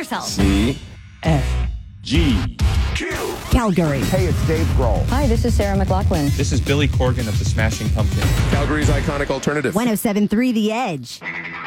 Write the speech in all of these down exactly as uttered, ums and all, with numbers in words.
yourself. C. F. G. Q. Calgary. Hey, it's Dave Grohl. Hi, this is Sarah McLachlan. This is Billy Corgan of the Smashing Pumpkins. Calgary's iconic alternative. one oh seven point three The Edge.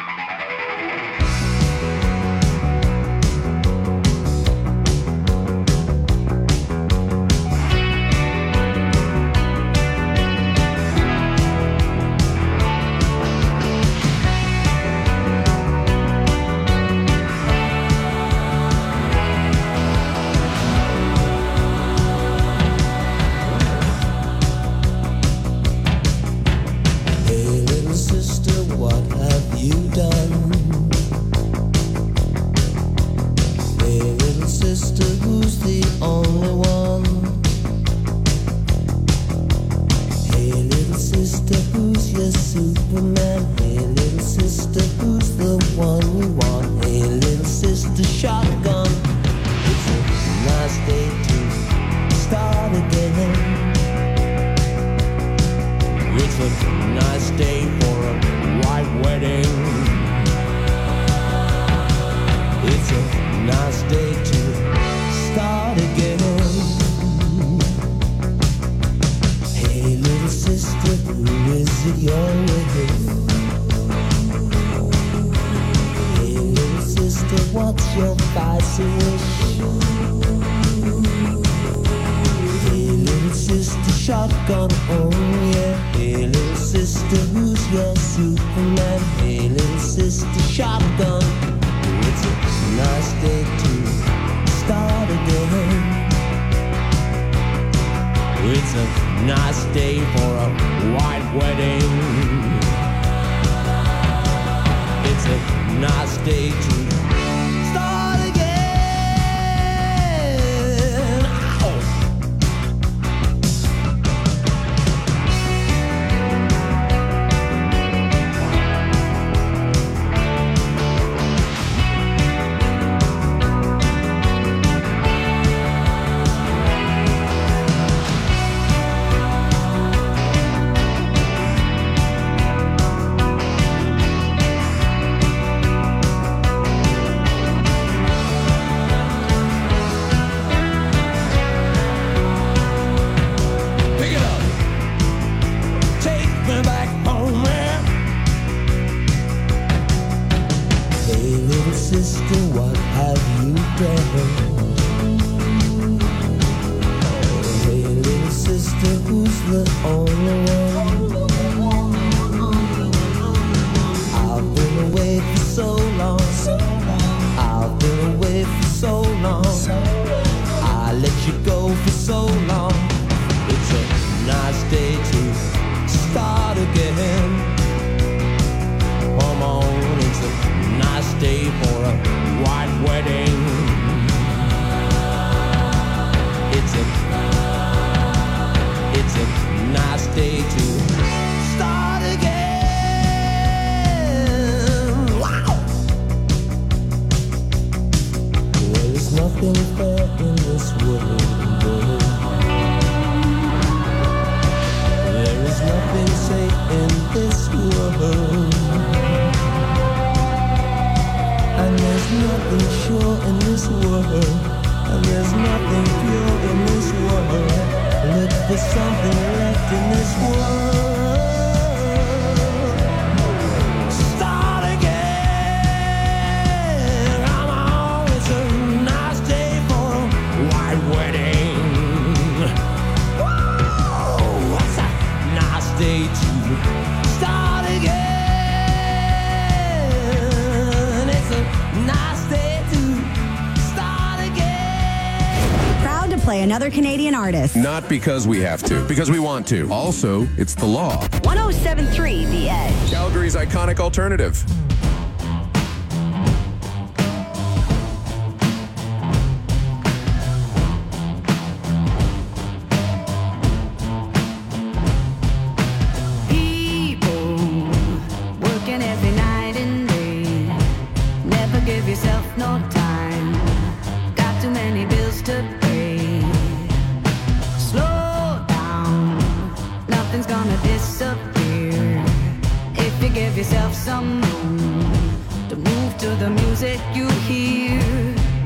Another Canadian artist. Not because we have to, because we want to. Also, it's the law. one oh seven point three The Edge. Calgary's iconic alternative. Yourself some room to move to the music you hear.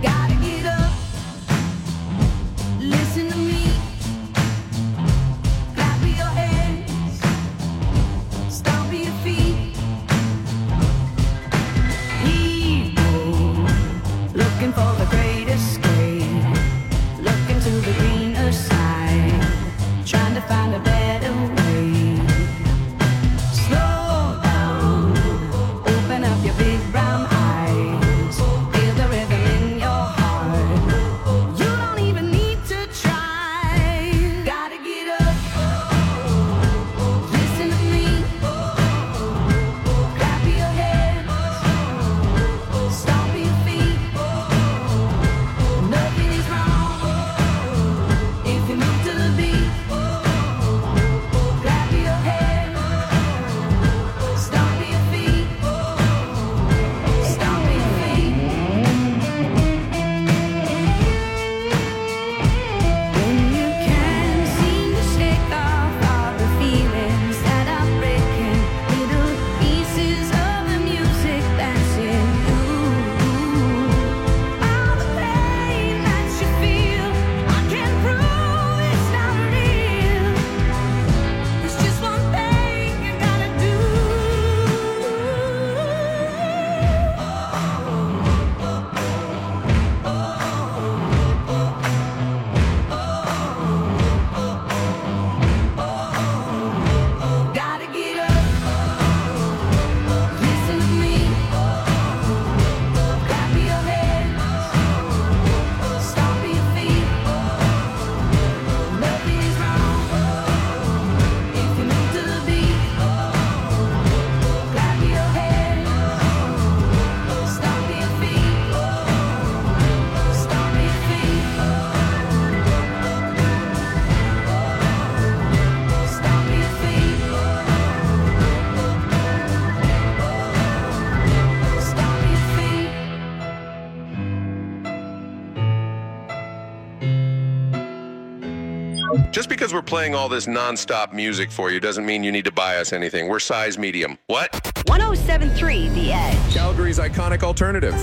Just because we're playing all this nonstop music for you doesn't mean you need to buy us anything. We're size medium. What? one oh seven point three The Edge. Calgary's iconic alternative.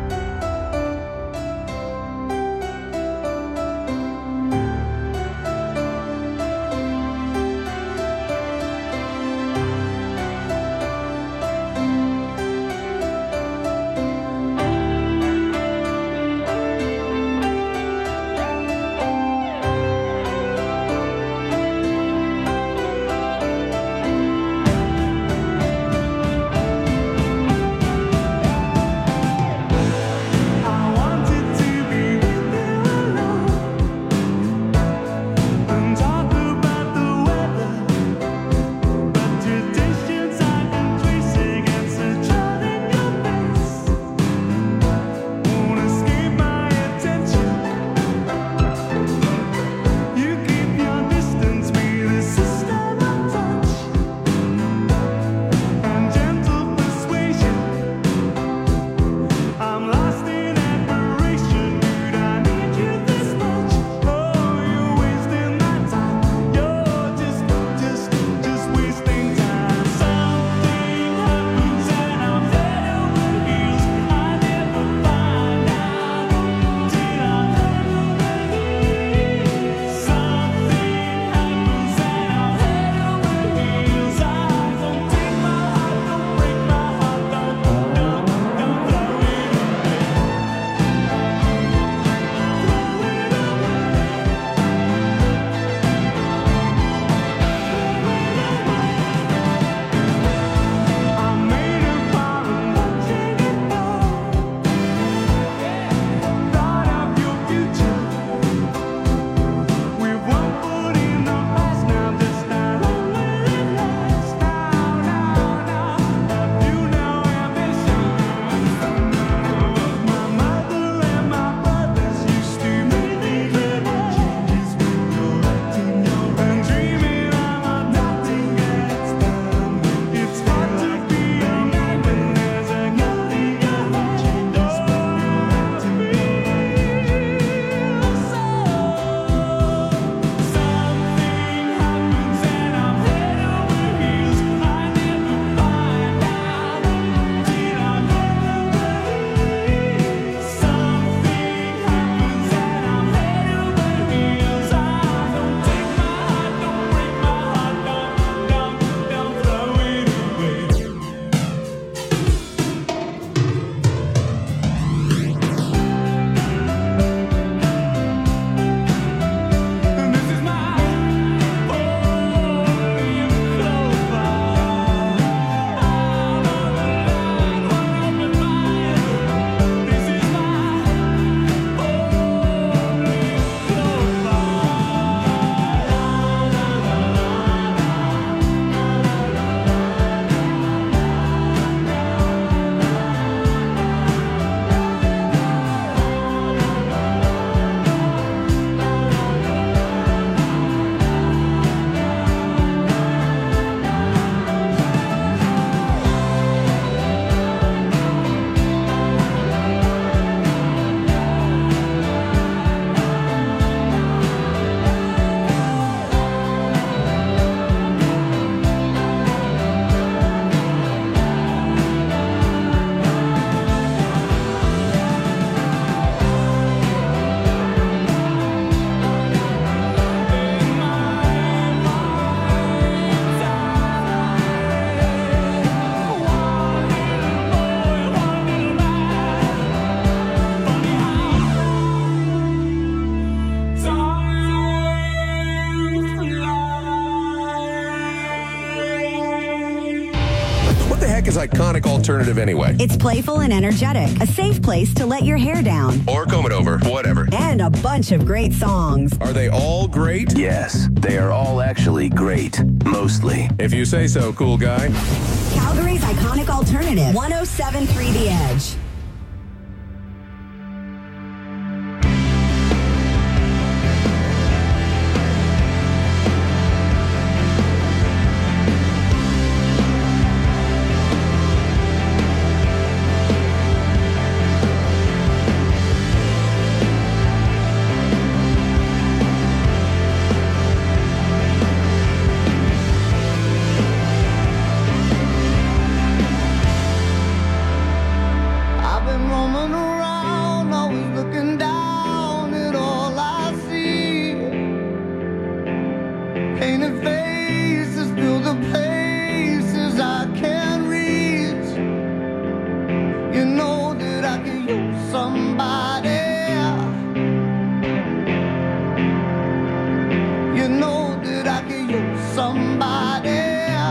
Is iconic alternative anyway. It's playful and energetic. A safe place to let your hair down. Or comb it over, whatever. And a bunch of great songs. Are they all great? Yes, they are all actually great. Mostly. If you say so, cool guy. Calgary's iconic alternative. one oh seven point three The Edge. You know that I could use somebody. You know that I could use somebody.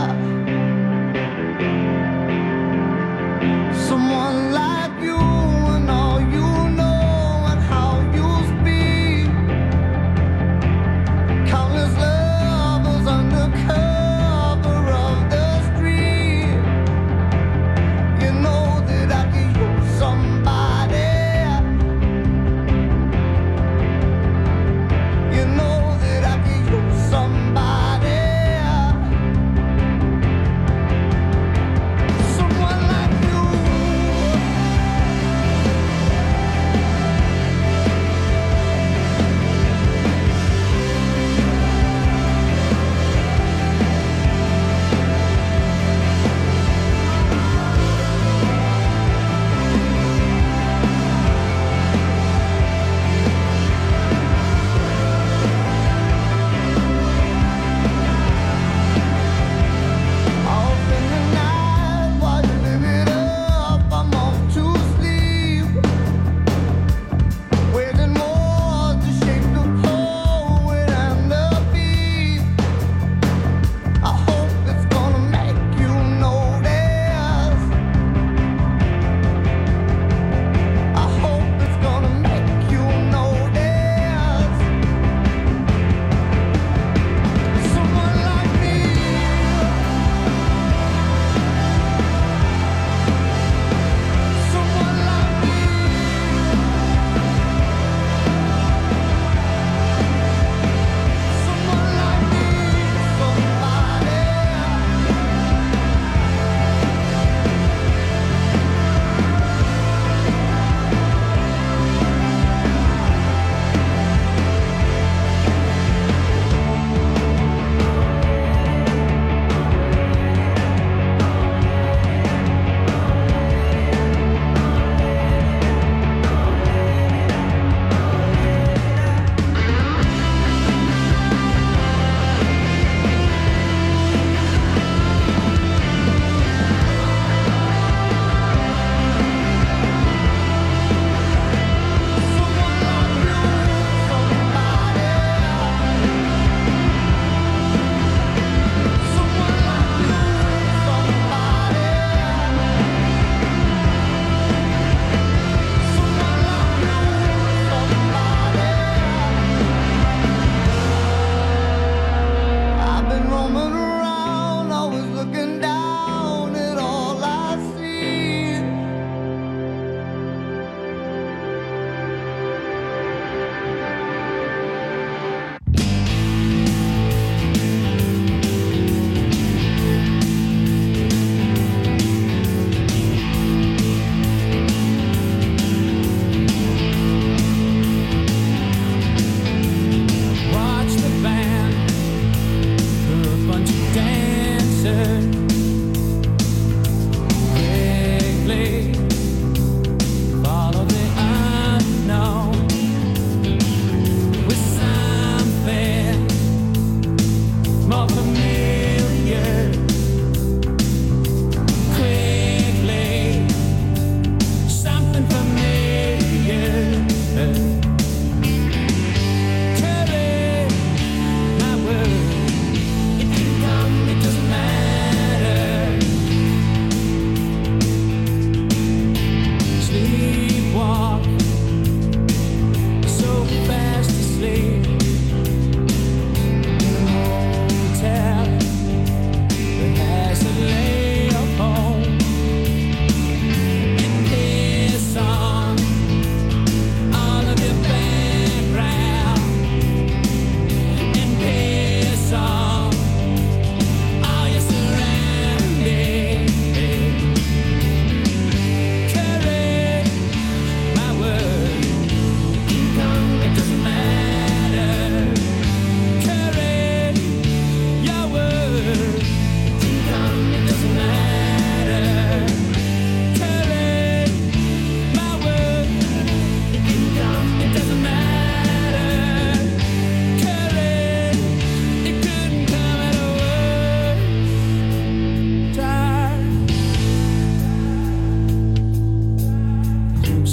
Someone like you and all you know and how you speak. Countless lovers under cover of the street. You know that I could use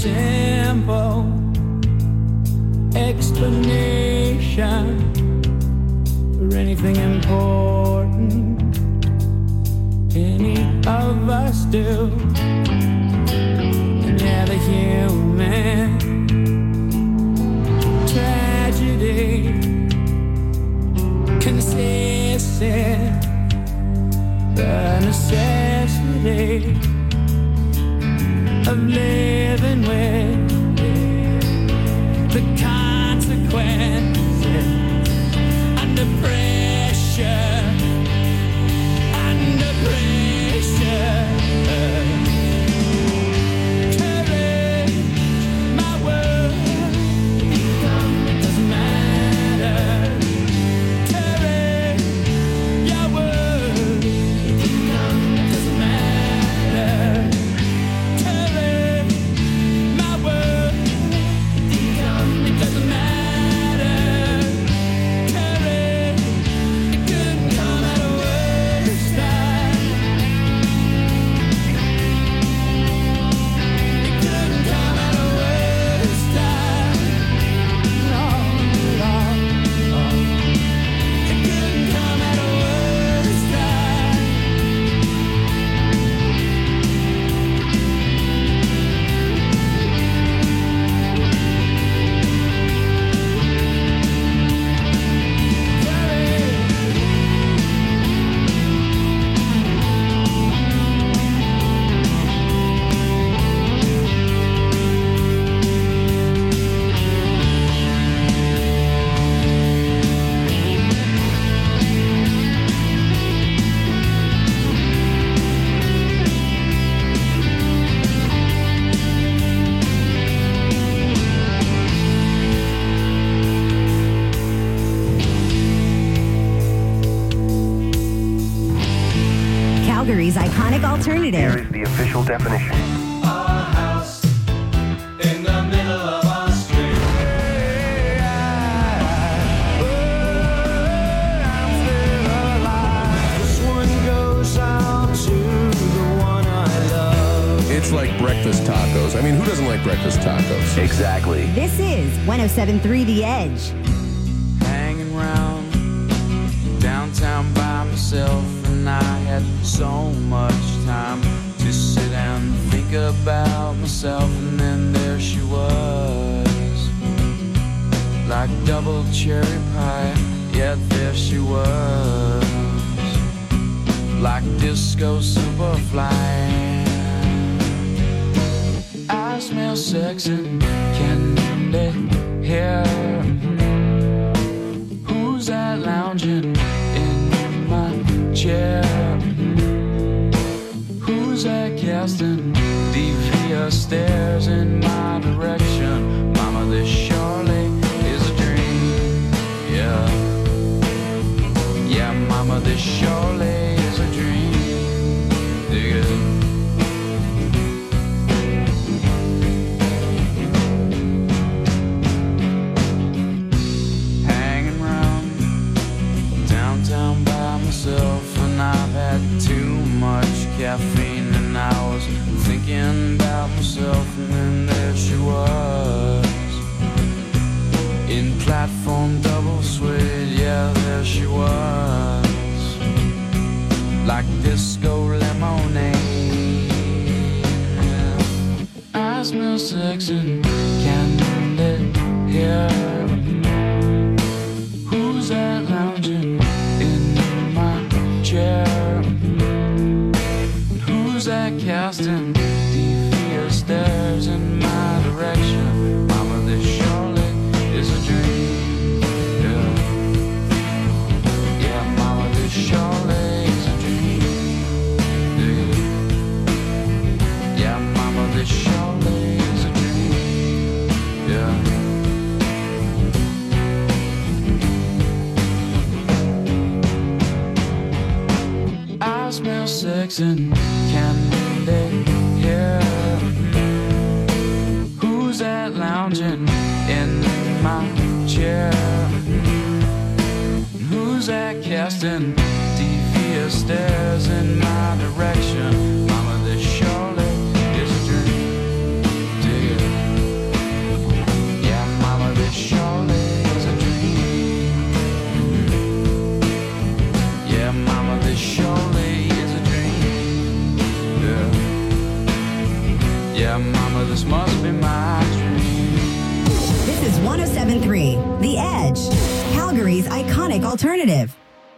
simple explanation for anything important any of us do. And yeah, the human tragedy consists in the necessity of living with the consequences under pressure, under pressure. Courage, my word, it doesn't matter. Courage, your word, it doesn't matter. Courage, my word, it doesn't matter. Courage, it couldn't come at a worse time. It couldn't come at a worse time. No, no, no. It couldn't come at a worse time. Calgary's iconic alternative. Here is the official definition. In the middle of our street. This one goes out to the one I love. It's like breakfast tacos. I mean, who doesn't like breakfast tacos? Exactly. This is one oh seven point three The Edge. Hanging round downtown by myself, and I had so much time to sit and think about myself. And then there she was, like double cherry pie. Yeah, there she was, like disco superfly. I smell sex and candy here. Who's that lounging in my chair? Who's that casting devious stares in my direction? Mama, this surely is a dream. Yeah, yeah, mama, this surely is a dream. Dig it. Hanging round downtown by myself, and I've had too much caffeine, and I was thinking about myself. And then there she was, in platform double suede. Yeah, there she was, like disco lemonade. I smell sex and candy here. Who's that lounging in my chair? Who's that casting devious stares in my direction? Mama, this surely is a dream. Yeah, yeah, mama, this surely is a dream. Yeah, yeah, mama, this surely is a dream. Yeah. I smell sex and candy here. Who's that lounging in my chair? Who's that casting devious stares in my direction? Mama, this surely is a dream. Dig it. mama, this must be my dream. This is one oh seven point three The Edge, Calgary's iconic alternative.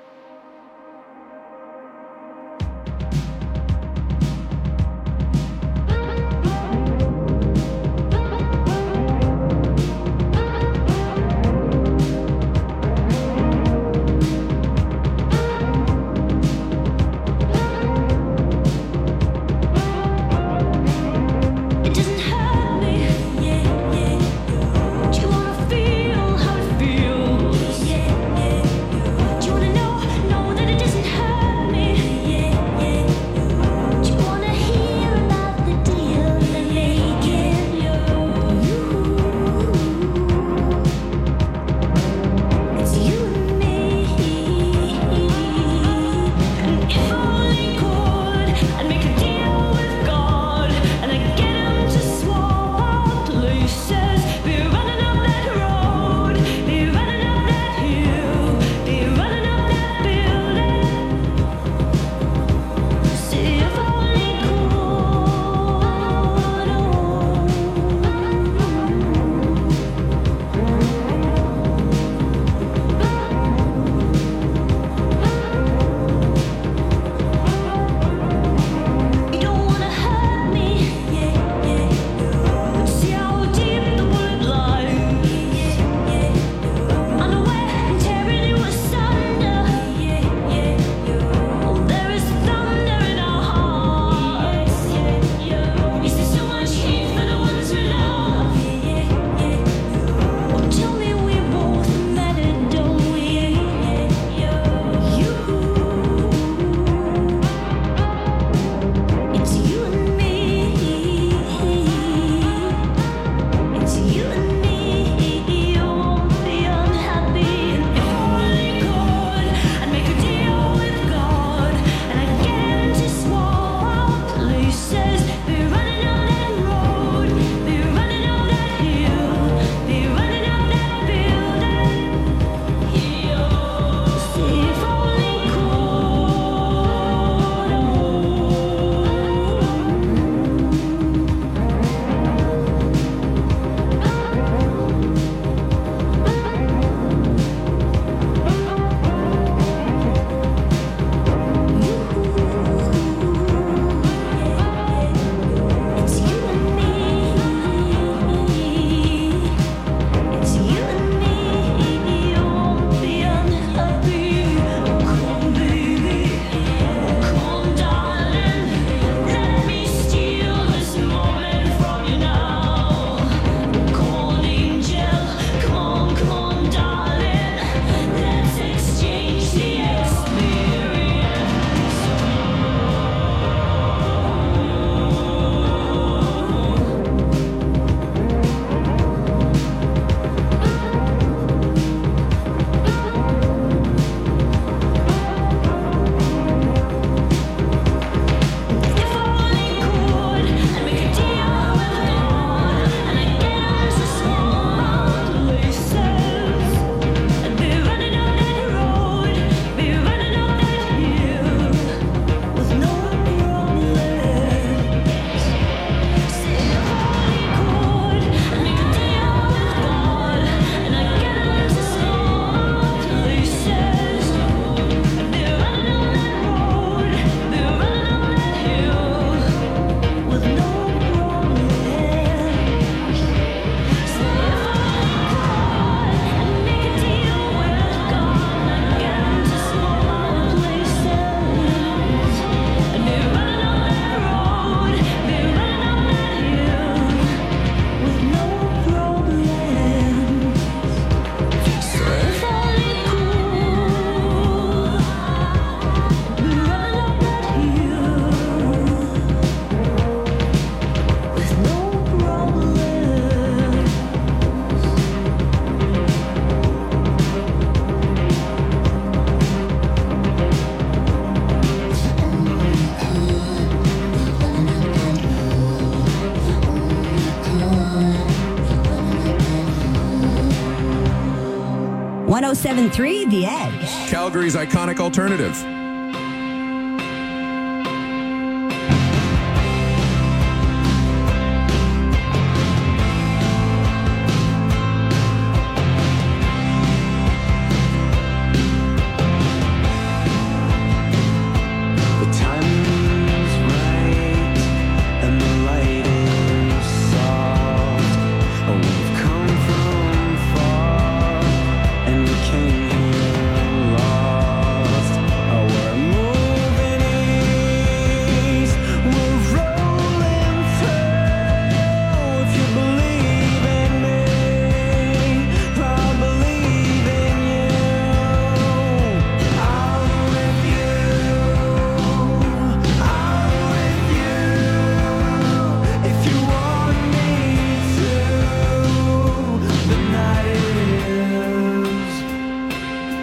one oh seven point three The Edge, Calgary's iconic alternative.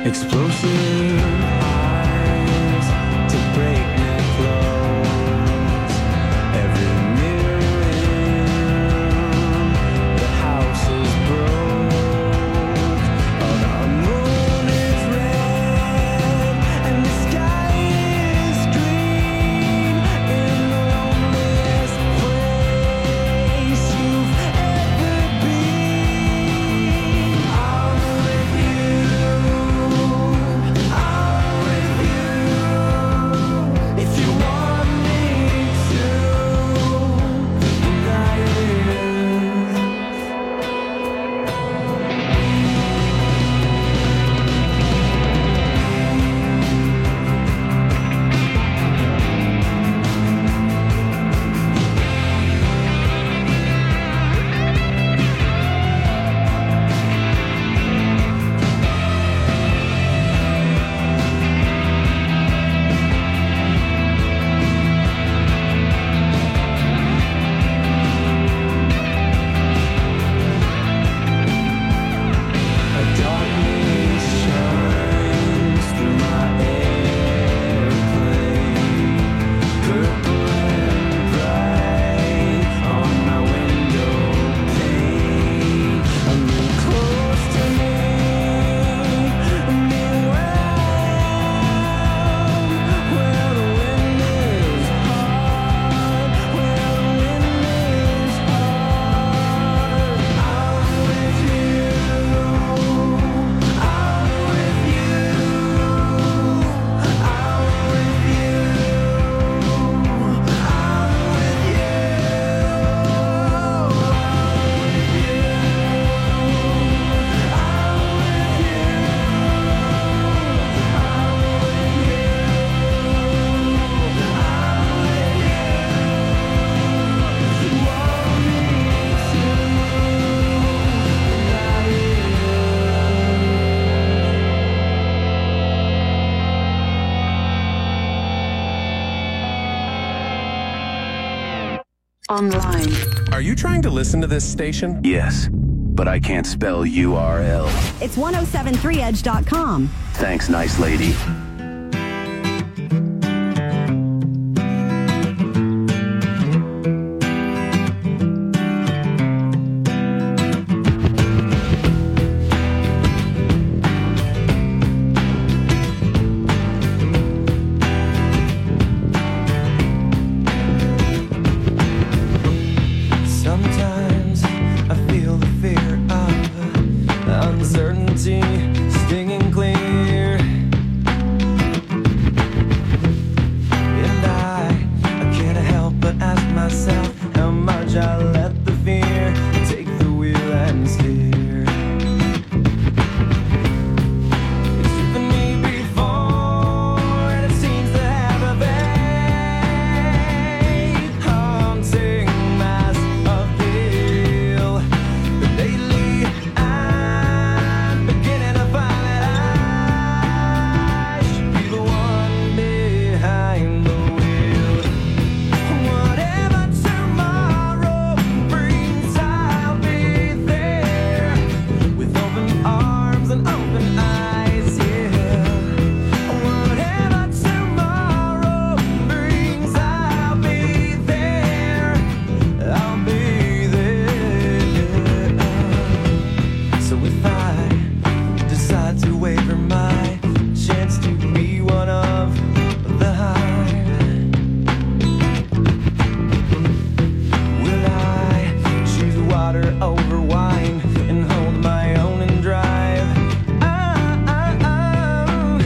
Explosive eyes to break me close. Every mirror in the house is broke. Oh, the moon is red and the sky is green. In the loneliest place you've ever been. I'm with you. If you want me to, a darkness shines through my airplane, purple and bright on my window pane. A little close to me, a new realm where the wind is hard, where the wind is hard. I'm with you. I'm with you. I'm with you. I'm with Online. Are you trying to listen to this station? Yes, but I can't spell U R L. It's ten seventy-three edge dot com. Thanks, nice lady. Sometimes I feel the fear of uncertainty stinging clear. And I, I can't help but ask myself how much I let the fear take the wheel and steer. It's driven me before, and it seems to have a vague, haunting mass appeal. But lately, I'm beginning to find that I should be the one behind the wheel. Whatever tomorrow brings, I'll be there with open arms and open eyes. Yeah. Whatever tomorrow brings, I'll be there. I'll be there. So if I decide to waver my chance to be one of the hive, will I choose water over wine and hold my own and drive? Ah, ah, ah.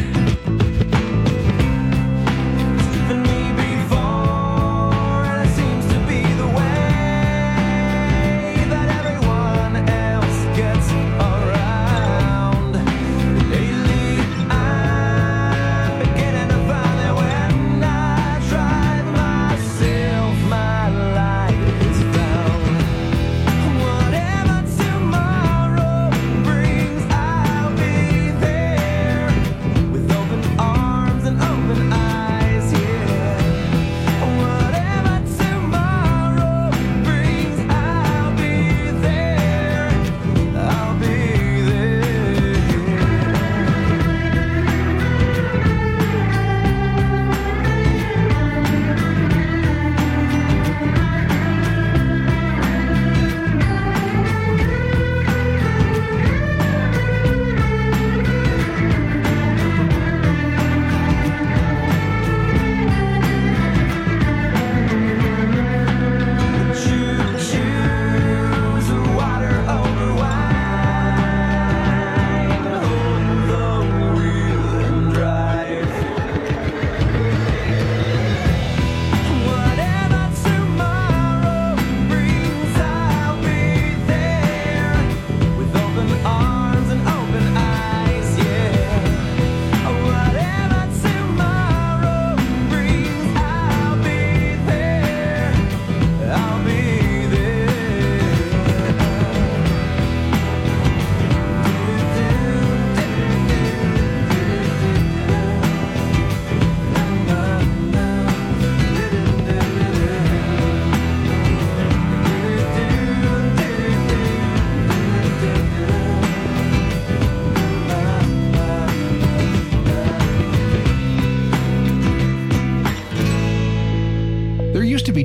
It's driven me before, and it seems to be the way that everyone else gets around. Lately, I'm beginning to find that when I drive myself, my life is found. Whatever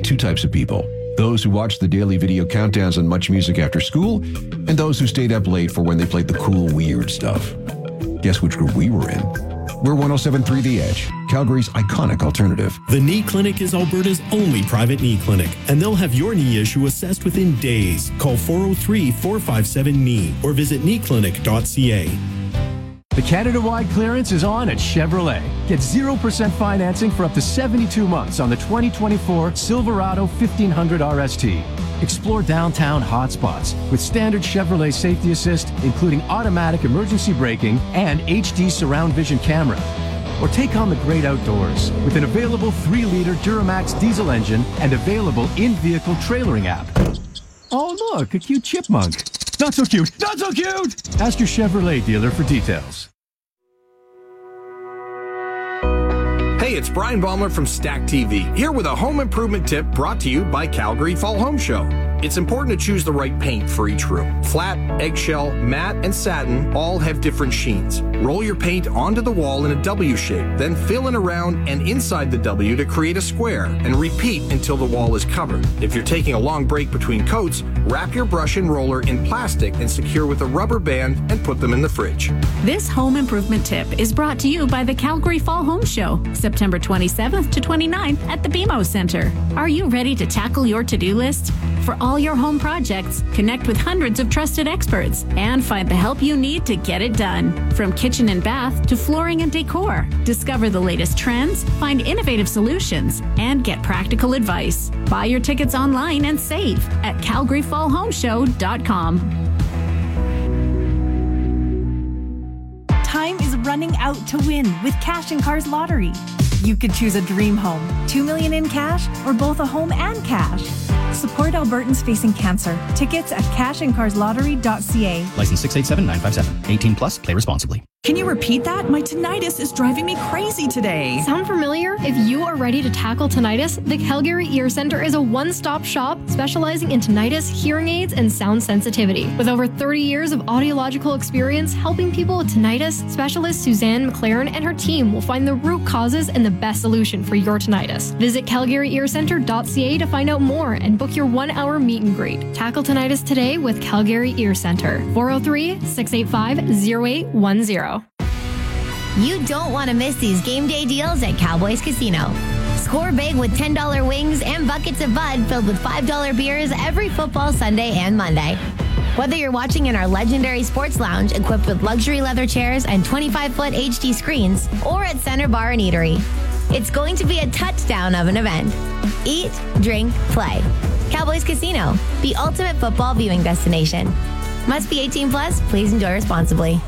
two types of people. Those who watched the daily video countdowns on Much Music after school, and those who stayed up late for when they played the cool, weird stuff. Guess which group we were in? We're one oh seven point three The Edge, Calgary's iconic alternative. The Knee Clinic is Alberta's only private knee clinic, and they'll have your knee issue assessed within days. Call four oh three, four five seven, K N E E or visit knee clinic dot c a. The Canada-wide clearance is on at Chevrolet. Get zero percent financing for up to seventy-two months on the twenty twenty-four Silverado fifteen hundred R S T. Explore downtown hotspots with standard Chevrolet safety assist, including automatic emergency braking and H D surround vision camera. Or take on the great outdoors with an available three liter Duramax diesel engine and available in-vehicle trailering app. Oh, look, a cute chipmunk. Not so cute, not so cute! Ask your Chevrolet dealer for details. Hey, it's Brian Baumler from Stack T V, here with a home improvement tip brought to you by Calgary Fall Home Show. It's important to choose the right paint for each room. Flat, eggshell, matte, and satin all have different sheens. Roll your paint onto the wall in a W shape, then fill in around and inside the W to create a square, and repeat until the wall is covered. If you're taking a long break between coats, wrap your brush and roller in plastic and secure with a rubber band and put them in the fridge. This home improvement tip is brought to you by the Calgary Fall Home Show, September twenty-seventh to twenty-ninth at the B M O Center. Are you ready to tackle your to-do list? For all your home projects, connect with hundreds of trusted experts and find the help you need to get it done. From kitchen and bath to flooring and decor, discover the latest trends, find innovative solutions, and get practical advice. Buy your tickets online and save at calgary fall home show dot com. Time is running out to win with Cash and Cars Lottery. You could choose a dream home, two million dollars in cash, or both a home and cash. Support Albertans facing cancer. Tickets at cash and cars lottery dot c a. License six eight seven nine five seven. eighteen plus. Play responsibly. Can you repeat that? My tinnitus is driving me crazy today. Sound familiar? If you are ready to tackle tinnitus, the Calgary Ear Center is a one-stop shop specializing in tinnitus, hearing aids, and sound sensitivity. With over thirty years of audiological experience helping people with tinnitus, specialist Suzanne McLaren and her team will find the root causes and the best solution for your tinnitus. Visit calgary ear center dot c a to find out more and book your one-hour meet and greet. Tackle tinnitus today with Calgary Ear Center. four oh three, six eight five, oh eight one oh. You don't want to miss these game day deals at Cowboys Casino. Score big with ten dollar wings and buckets of Bud filled with five dollar beers every football Sunday and Monday. Whether you're watching in our legendary sports lounge equipped with luxury leather chairs and twenty-five foot H D screens, or at Center Bar and Eatery, it's going to be a touchdown of an event. Eat, drink, play. Cowboys Casino, the ultimate football viewing destination. Must be eighteen plus. Please enjoy responsibly.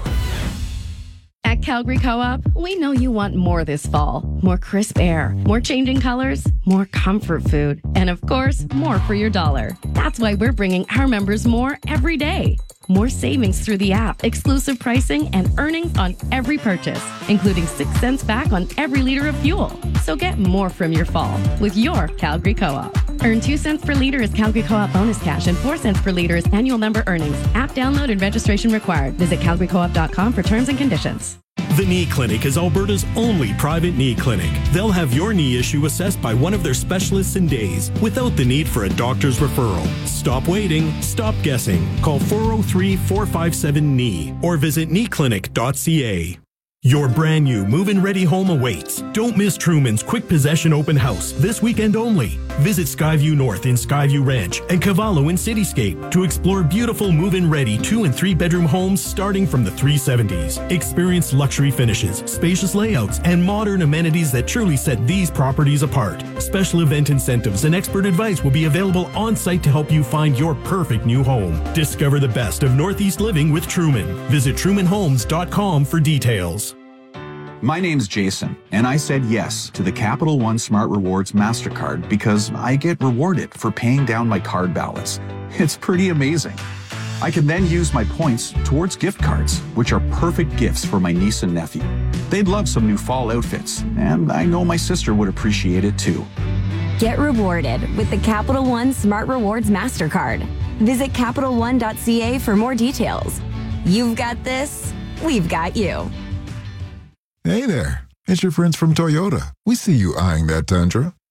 At Calgary Co-op, we know you want more this fall. More crisp air, more changing colors, more comfort food, and of course, more for your dollar. That's why we're bringing our members more every day. More savings through the app, exclusive pricing, and earnings on every purchase, including six cents back on every liter of fuel. So get more from your fall with your Calgary Co-op. Earn two cents per liter as Calgary Co-op bonus cash and four cents per liter as annual member earnings. App download and registration required. Visit calgary co op dot com for terms and conditions. The Knee Clinic is Alberta's only private knee clinic. They'll have your knee issue assessed by one of their specialists in days without the need for a doctor's referral. Stop waiting. Stop guessing. Call four oh three, four five seven, K N E E or visit knee clinic dot c a. Your brand new move-in ready home awaits. Don't miss Truman's Quick Possession Open House this weekend only. Visit Skyview North in Skyview Ranch and Cavallo in Cityscape to explore beautiful move-in ready two and three bedroom homes starting from the three seventies. Experience luxury finishes, spacious layouts, and modern amenities that truly set these properties apart. Special event incentives and expert advice will be available on site to help you find your perfect new home. Discover the best of Northeast living with Truman. Visit truman homes dot com for details. My name's Jason, and I said yes to the Capital One Smart Rewards MasterCard because I get rewarded for paying down my card balance. It's pretty amazing. I can then use my points towards gift cards, which are perfect gifts for my niece and nephew. They'd love some new fall outfits, and I know my sister would appreciate it too. Get rewarded with the Capital One Smart Rewards MasterCard. Visit capital one dot c a for more details. You've got this, we've got you. Hey there, it's your friends from Toyota. We see you eyeing that Tundra.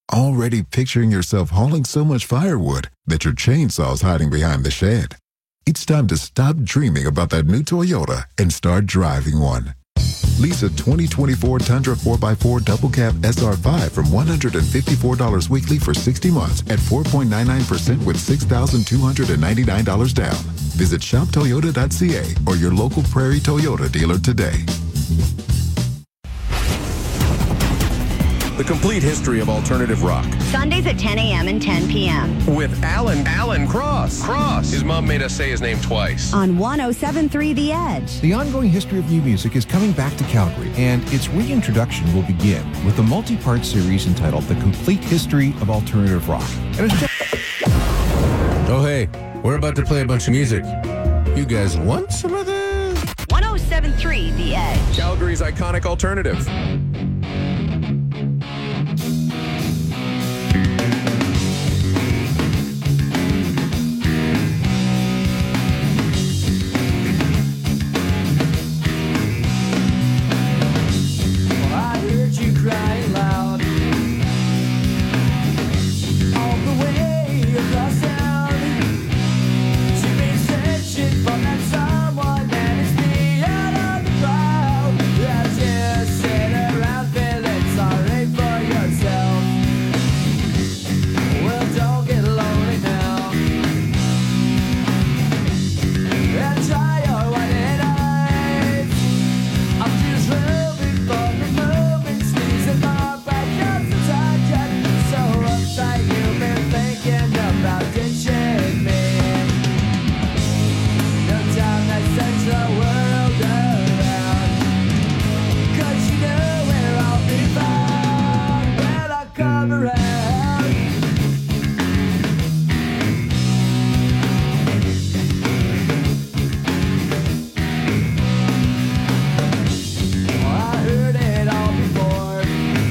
Already picturing yourself hauling so much firewood that your chainsaw's hiding behind the shed? It's time to stop dreaming about that new Toyota and start driving one. Lease a twenty twenty-four Tundra four by four Double Cab S R five from one hundred fifty-four dollars weekly for sixty months at four point nine nine percent with six thousand two hundred ninety-nine dollars down. Visit shop toyota dot c a or your local Prairie Toyota dealer today. The complete history of alternative rock. Sundays at ten a.m. and ten p.m. With Alan, Alan Cross. Cross. His mom made us say his name twice. On one oh seven point three The Edge. The ongoing history of new music is coming back to Calgary, and its reintroduction will begin with a multi-part series entitled The Complete History of Alternative Rock. And it's just... Oh, hey, we're about to play a bunch of music. You guys want some of this? one oh seven point three The Edge. Calgary's iconic alternative. Crying loud all the way across town. She made searching for that someone that is me out of the crowd. I just sit around feeling sorry for yourself. Well, don't get lonely now and try your white eyes. I'm just roving for the moment. And my back up the target. So uptight you've been thinking about ditching me. No time that sends the world around. Cause you know where I'll be found when I come around. Oh, I heard it all before.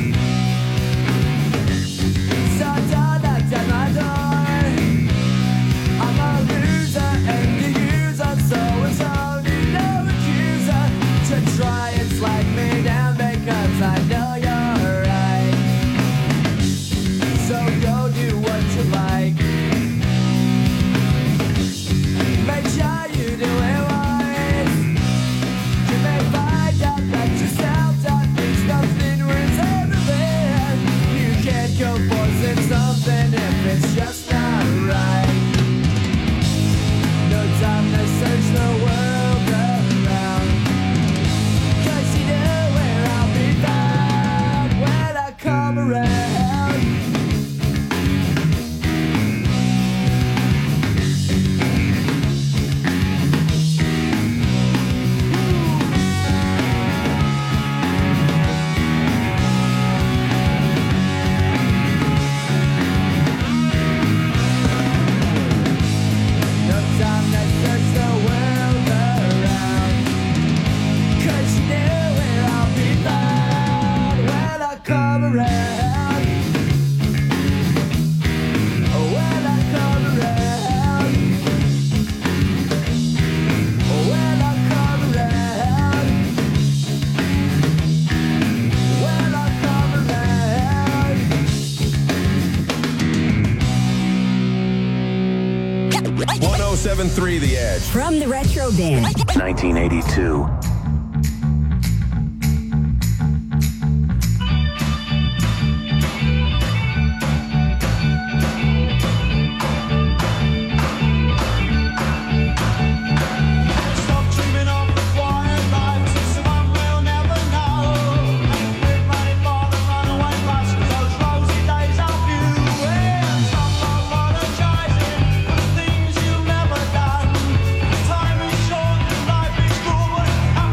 I'm a loser and the user, so it's only no accuser to try and slag me down because I know you're right. So go do what you like. Make sure you do it wise. You may find out that yourself that means nothing worth everything. You can't go forcing something if it's just not right. No time to search the world around. Cause you know where I'll be found when I come around. No time to search the world around. Cause you know where I'll be found when I come around. Oh, when I come around. Oh, when I come around. When I come around. one oh seven point three The Edge. From the Retro Bin. nineteen eighty-two. Stop dreaming of the quiet life. Someone will never know. Quit running for the runaway bus. Those rosy days are few. And stop apologizing for the things you've never done. Time is short and life is cruel. How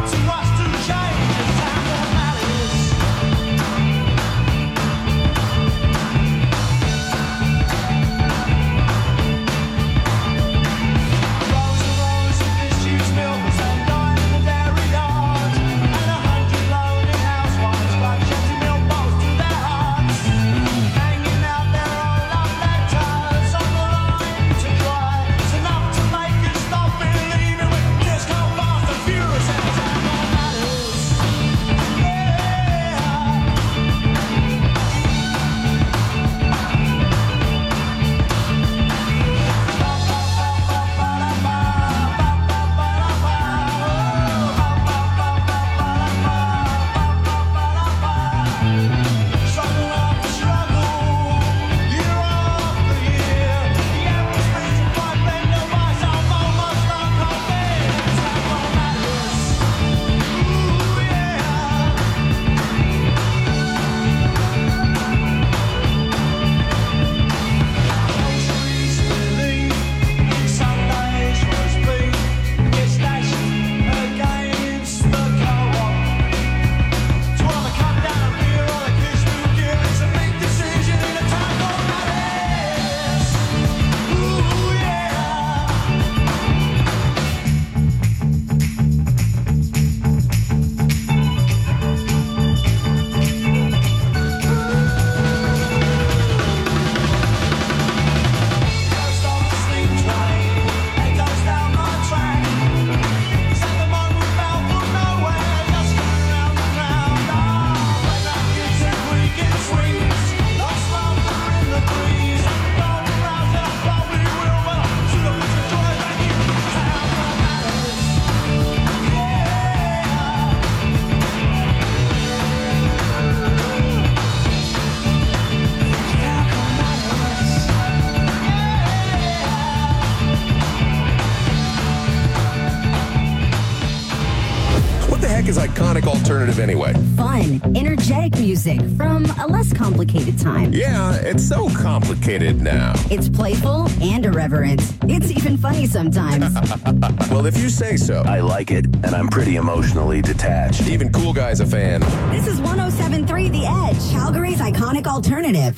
heck is iconic alternative anyway? Fun, energetic music from a less complicated time. Yeah, it's so complicated now. It's playful and irreverent. It's even funny sometimes. Well, if you say so. I like it, and I'm pretty emotionally detached. Even Cool Guy's a fan. This is one oh seven point three The Edge, Calgary's iconic alternative.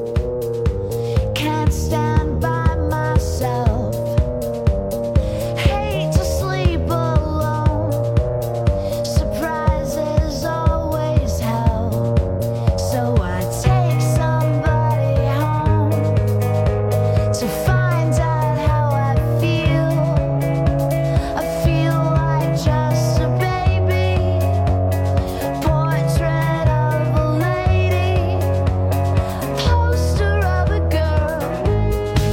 Can't stand by myself. Hate to sleep alone. Surprises always help. So I take somebody home to find out how I feel. I feel like just a baby. Portrait of a lady. Poster of a girl.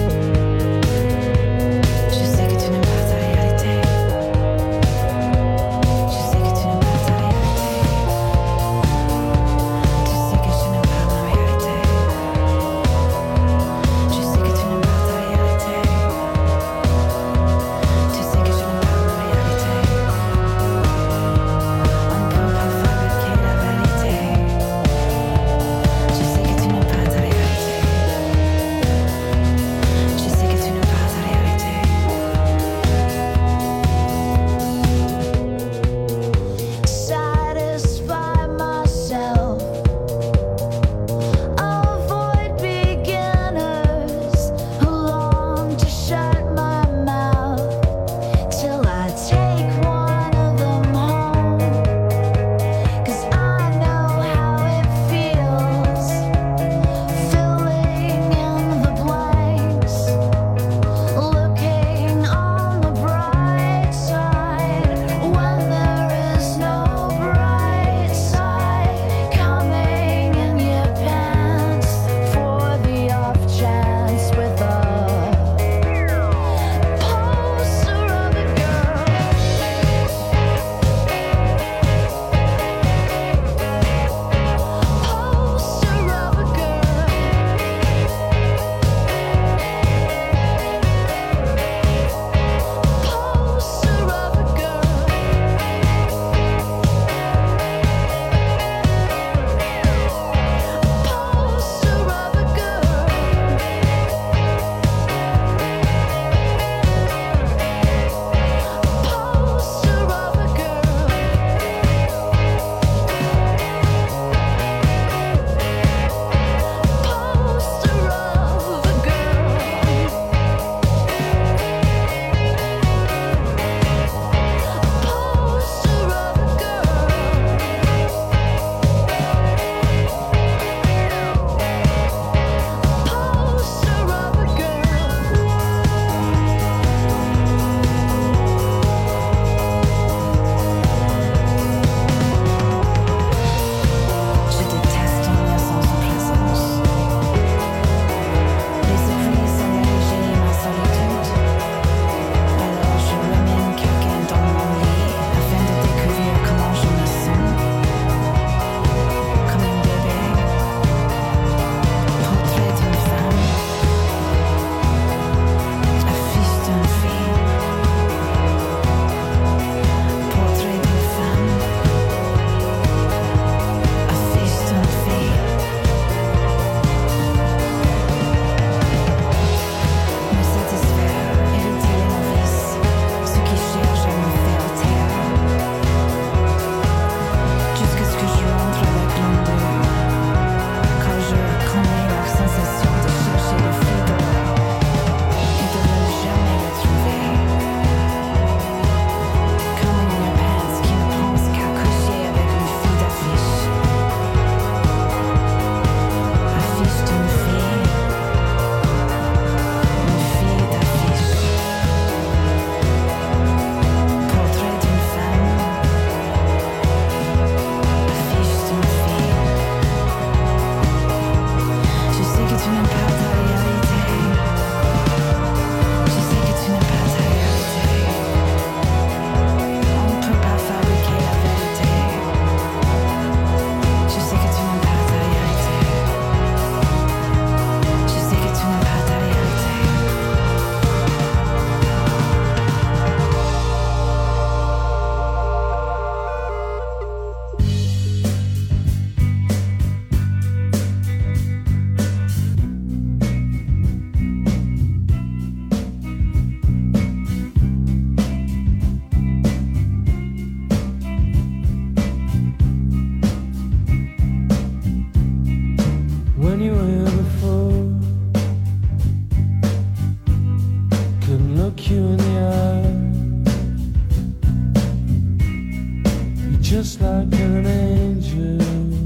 just like an angel.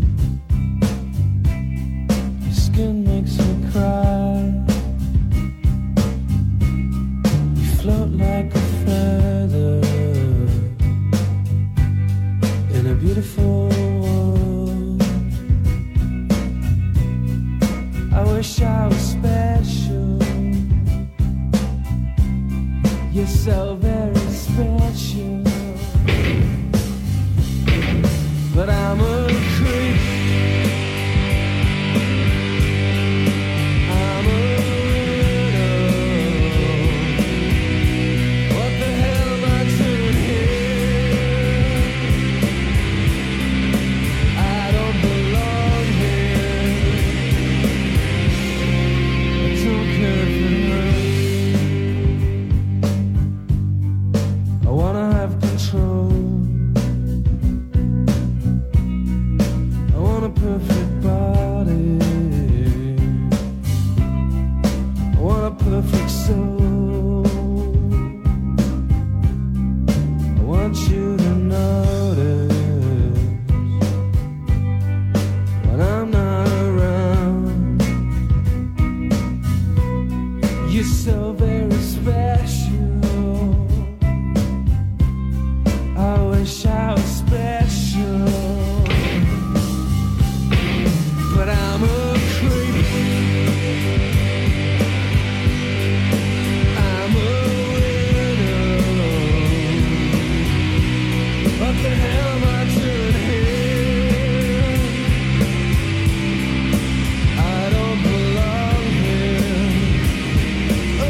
Your skin makes me cry. You float like a feather in a beautiful world. I wish I was special. You're so very special. But I'm a creep. I'm a widow. What the hell am I doing here? I don't belong here. I don't care for her. I wanna have control. A perfect body. I want a perfect soul. I want you to notice when I'm not around. You're so very special. I wish I was special. But I'm a creep. I'm a widow. What the hell am I doing here? I don't belong here. Oh,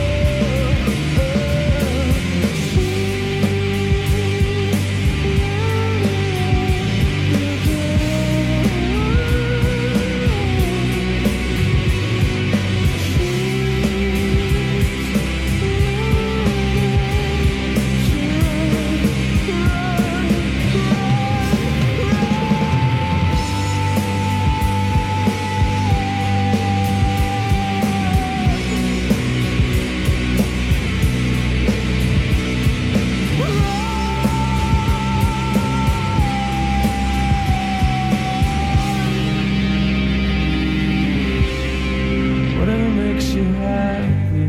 whatever makes you happy,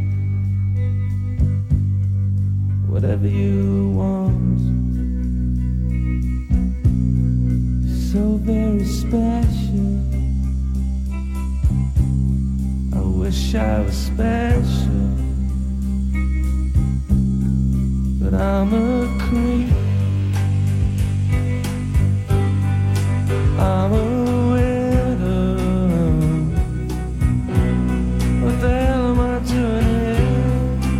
whatever you want. So very special. I wish I was special, but I'm a creep. I'm a widow. What the hell am I doing here?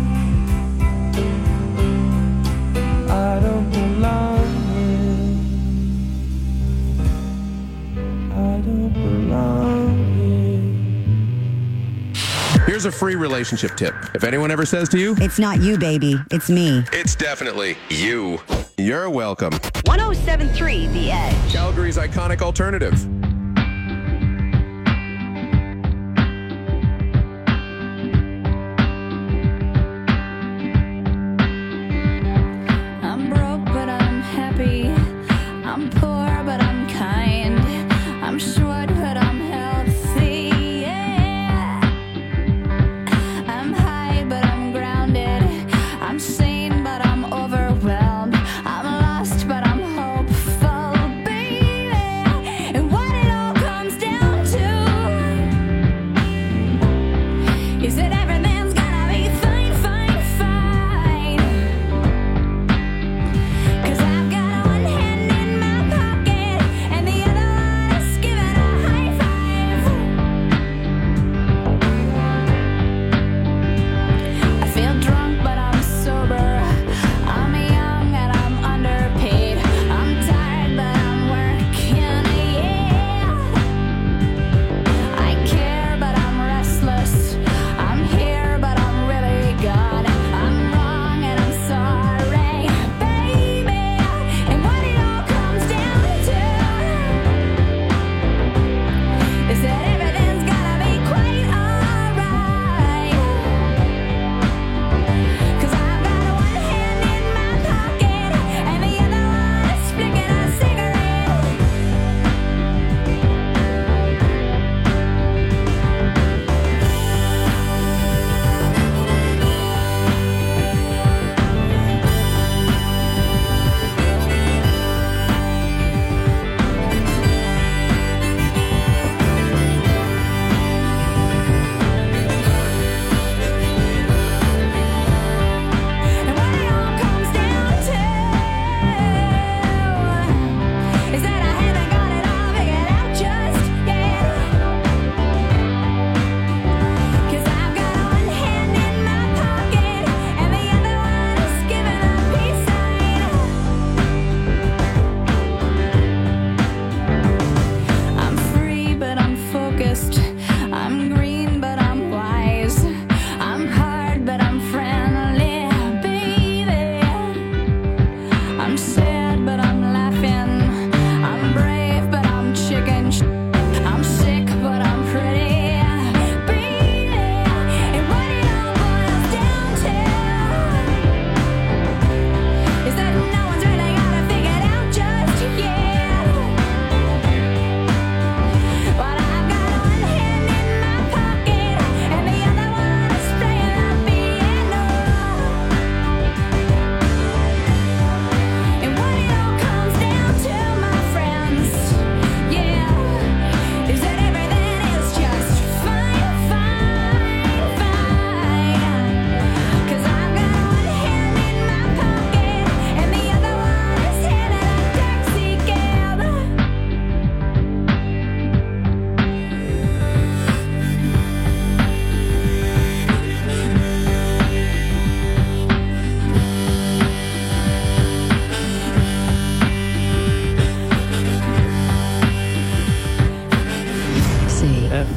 I don't belong here. I don't belong here. Here's a free relationship tip. If anyone ever says to you, It's not you, baby. It's me. it's definitely you. You're welcome. one oh seven point three The Edge. Calgary's iconic alternative. I'm broke, but I'm happy. I'm poor, but I'm kind. I'm short, but I'm healthy. Yeah. I'm high, but I'm grounded. I'm sane, but I'm overwhelmed. I'm lost, but I'm hopeful, baby. And what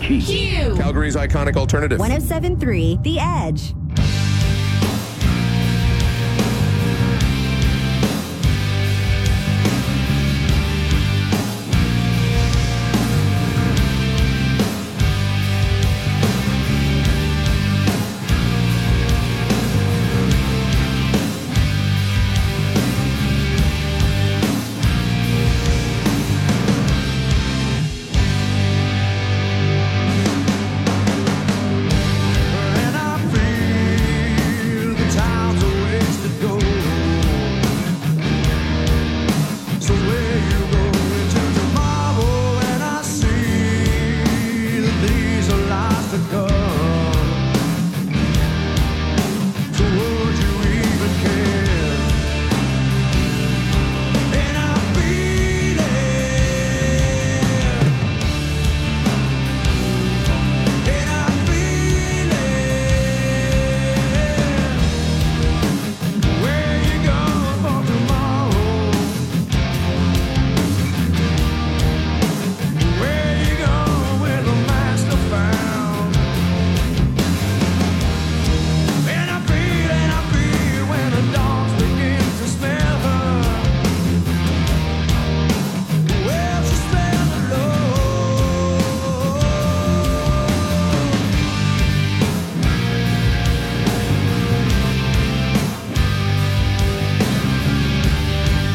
Q. Calgary's iconic alternative. one oh seven point three The Edge.